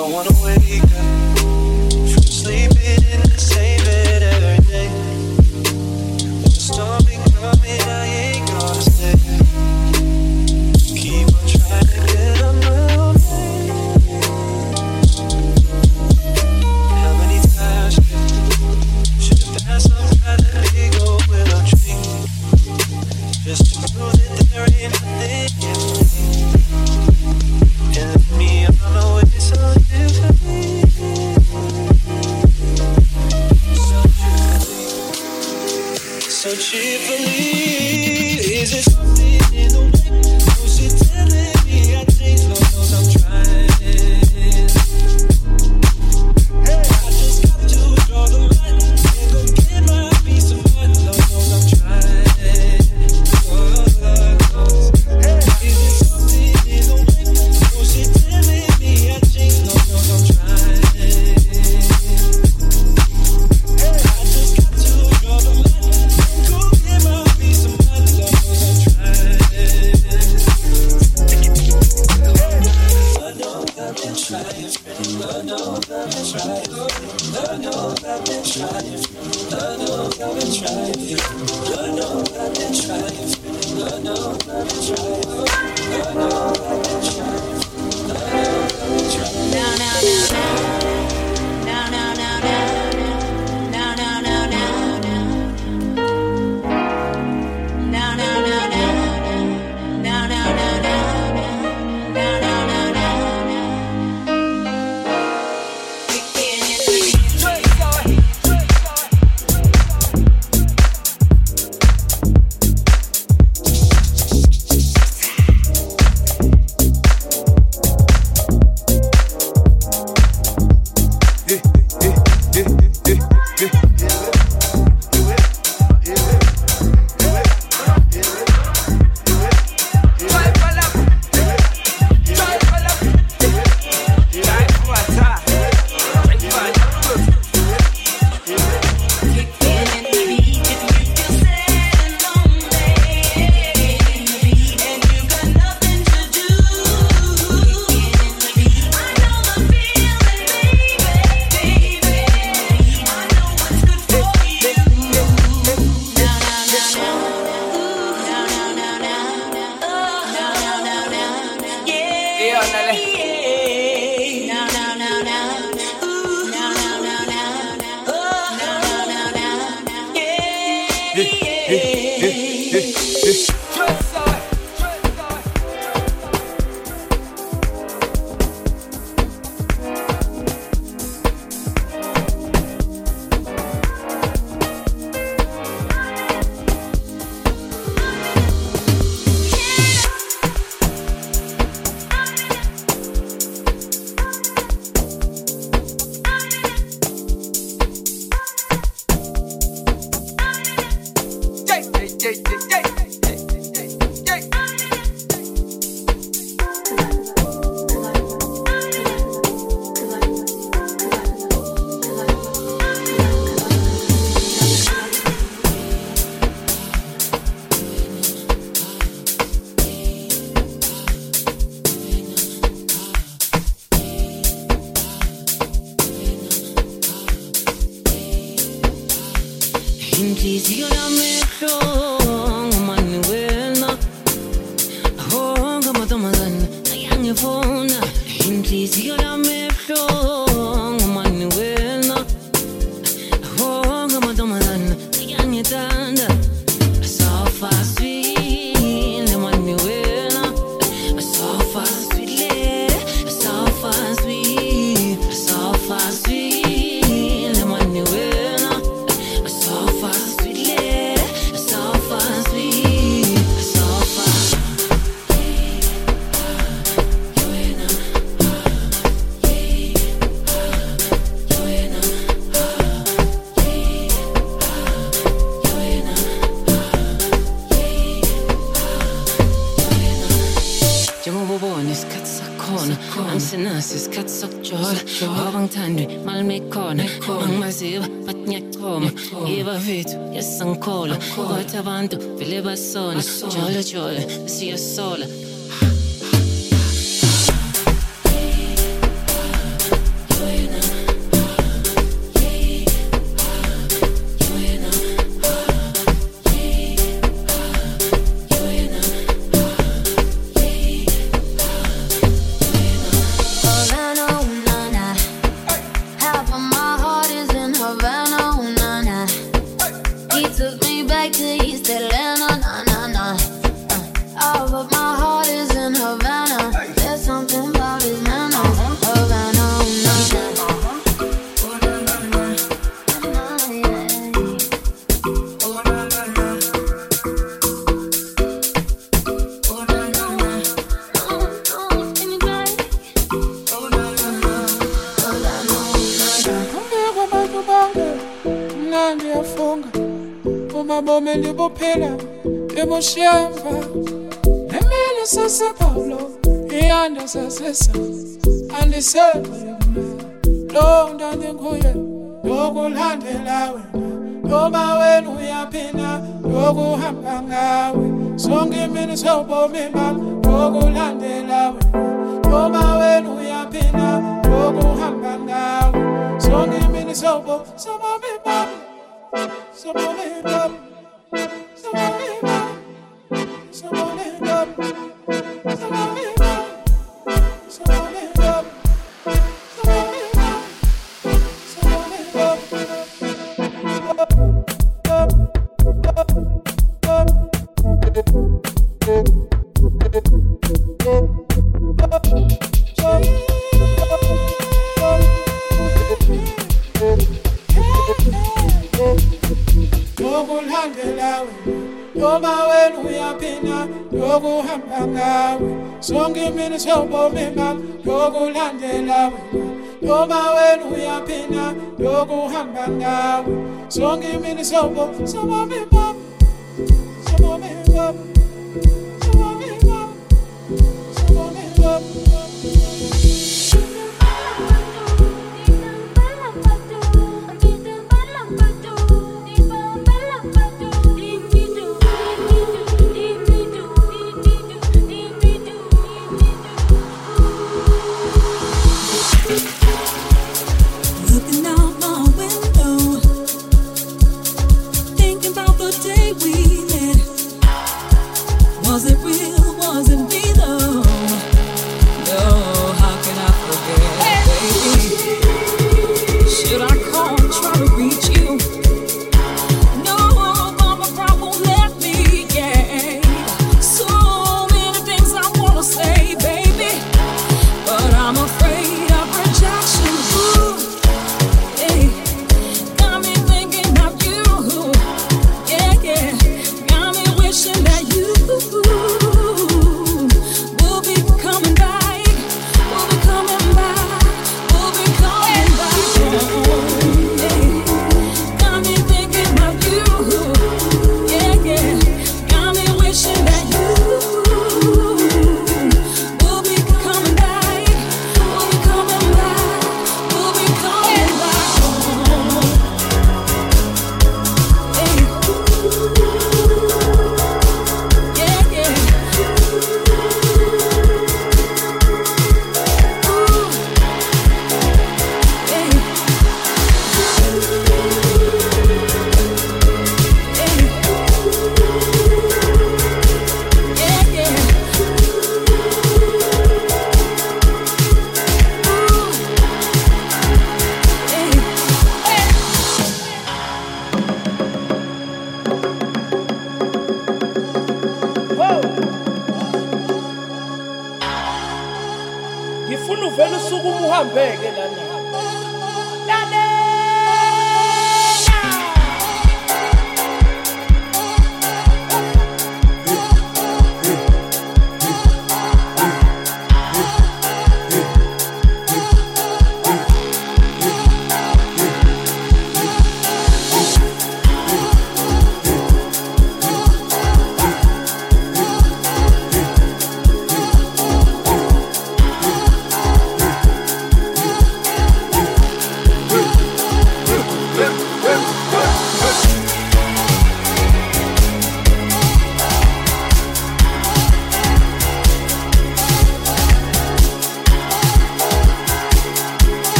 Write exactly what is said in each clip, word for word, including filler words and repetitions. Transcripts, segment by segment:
don't wanna wake up from sleeping in the same bed every day. When the storm be coming, I ain't gonna stay. Keep on trying to get on my own way. How many times should have passed some kind of big old willow tree just to prove that there ain't nothing in me. And me, I'm on my way so differently. So cheerfully, so cheerfully. Is it something in the way? Was it telling me I changed? Lord knows I'm trying. Hey, I just got to draw the line and go get my piece of mind. Lord knows I'm trying. Oh, Lord, hey, is it something in the way? Was it telling me I changed? Lord knows I'm trying. Hey, I just got to draw the line and go get my piece of mind. Lord knows I'm trying. Lord knows I've been trying. Lord knows I've been trying. Lord knows I've been trying. Lord knows I've been trying. Lord knows I've been trying. Lord knows I've been trying. Lord knows I've been trying. Now, now, now, now, now, now, now, now, now, now, now, now, now, now, now, now, now, now, Guardavando, vele bassone, giole giole, sia sola. Umabome libuphila libushemva Emile sase Paulo Iyanda sasesa Andisema Lo ndande nguye Yokulandela wena Noma wena uyaphina Yokuhamba ngawe Sonke imini sobomi bami Yokulandela wena Noma wena uyaphina Yokuhamba ngawe Sonke imini sobo sobomi bami Sobomi bami Sobomi bami Sobomi bami Sobomi bami Sobomi bami Noma wena uyaphina yokuhamba ngawe sonke imini sobomi bami yokulandela wena Noma wena uyaphina yokuhamba ngawe sonke imini sobo sobomi bami sobomi bami sobomi bami sobomi bami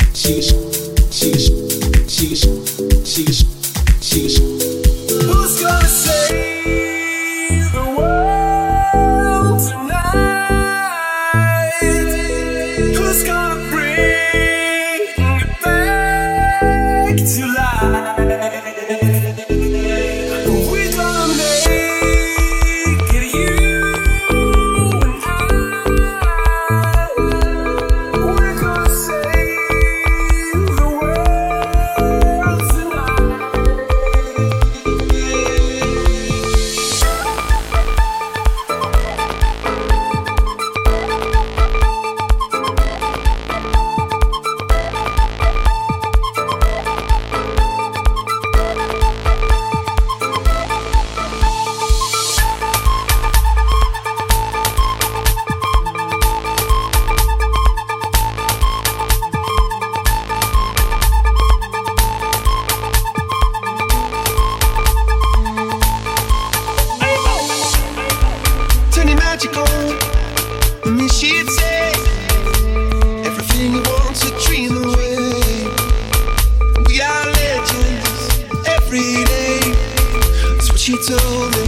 Who's back to life. We're gonna make it, you and I. We're gonna save the world tonight. Turn it magical. And then she'd say everything you want to dream away. We are legends every day. That's what she told me.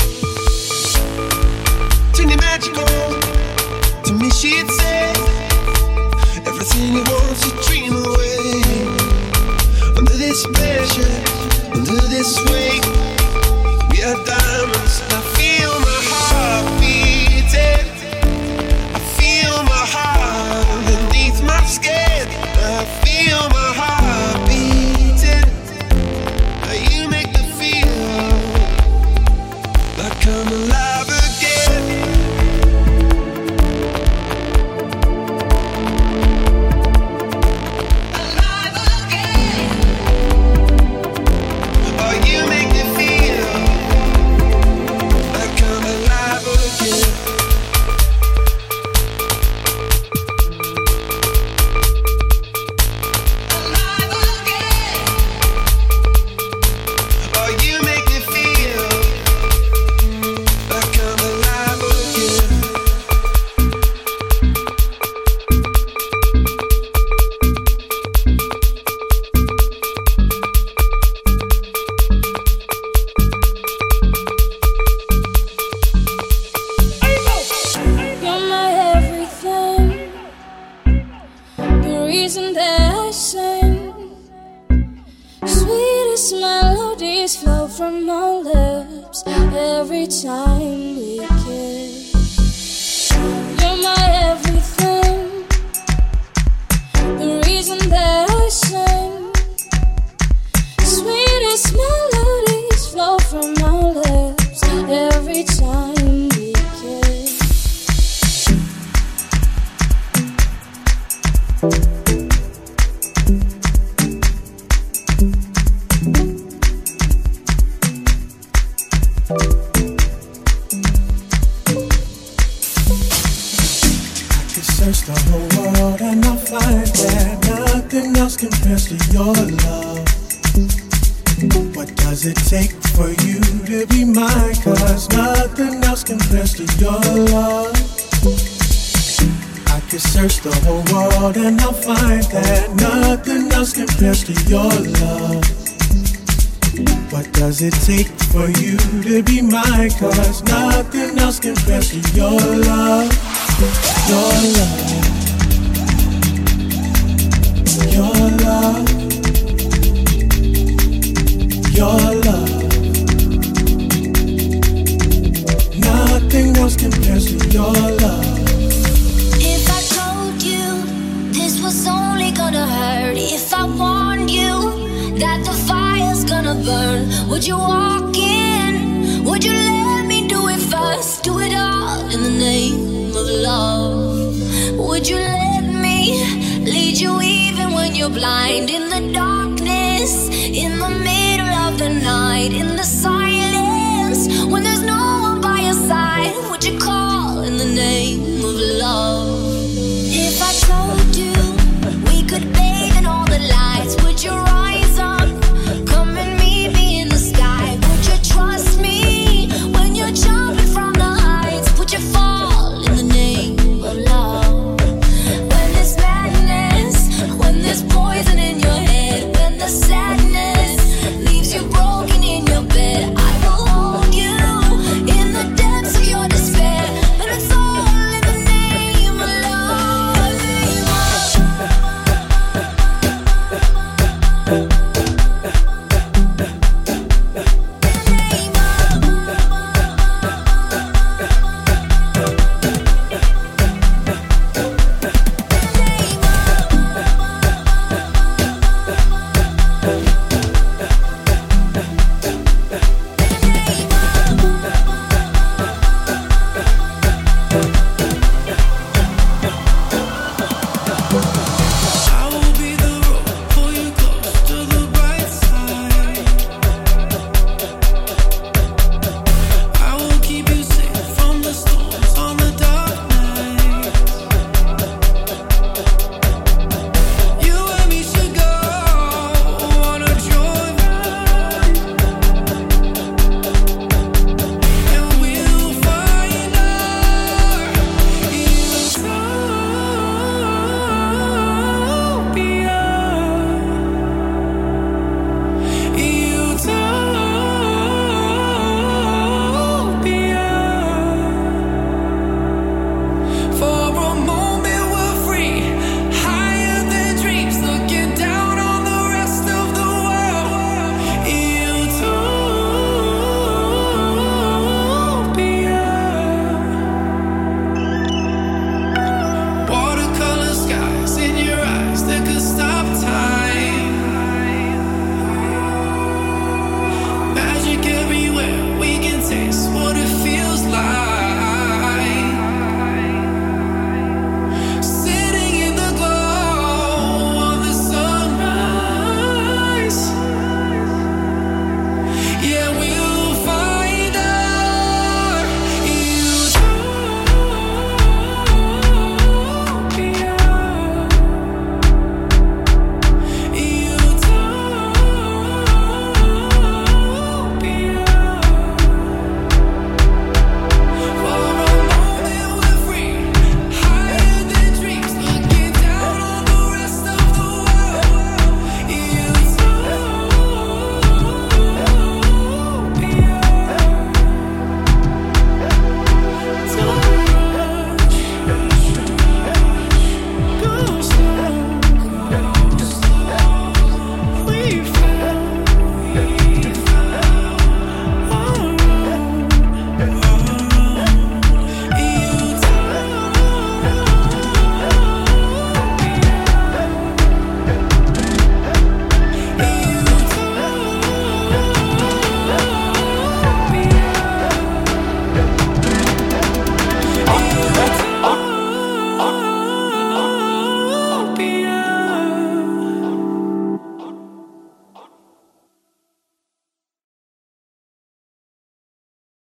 Turn it magical. To me she'd say everything you want to dream away. Under this pressure, under this weight, we are diamonds. I feel my heart beating. I feel my heart beneath my skin. I feel my heart beating. You make me feel like I'm alive again. Alive again. Oh, you make me feel like I'm alive again. Alive again. Oh, you make me feel like I'm alive again. You're my everything, the reason that I sing. Sweetest melodies flow from our lips every time we kiss. You're my everything, the reason that I sing. Sweetest melodies flow from our lips every time we kiss. I could search the whole world and I'll find that nothing else compares to your love. What does it take for you to be mine? 'Cause nothing else compares to your love. I could search the whole world and I'll find that nothing else compares to your love. What does it take for you to be mine? 'Cause nothing else compares to your love. Your love. Your love. Your love. Nothing else compares to your love. If I told you this was only gonna hurt, if I warned you that the fire's gonna burn, would you walk in? Would you let me do it first? Do it all in the name of love. Would you let me lead you even when you're blind? In the darkness, in the middle of the night, in the silence, when there's no one by your side, would you call in the name of love?